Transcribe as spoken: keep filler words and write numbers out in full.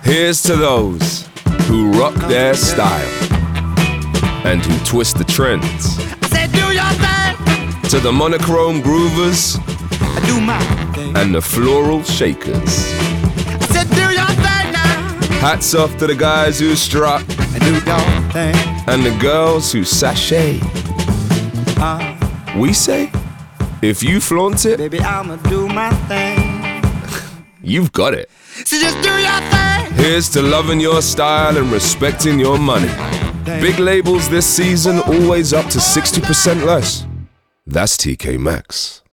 Here's to those who rock their style and who twist the trends. I said, do your thing. To the monochrome groovers I do my thing. and the floral shakers. I said, do your thing now. Hats off to the guys who strut And do your thing. and the girls who sashay. Uh, We say, if you flaunt it, baby, I'ma do my thing. you've got it. So just do your thing. Here's to loving your style and respecting your money. Big labels this season always up to sixty percent less. That's T K Maxx.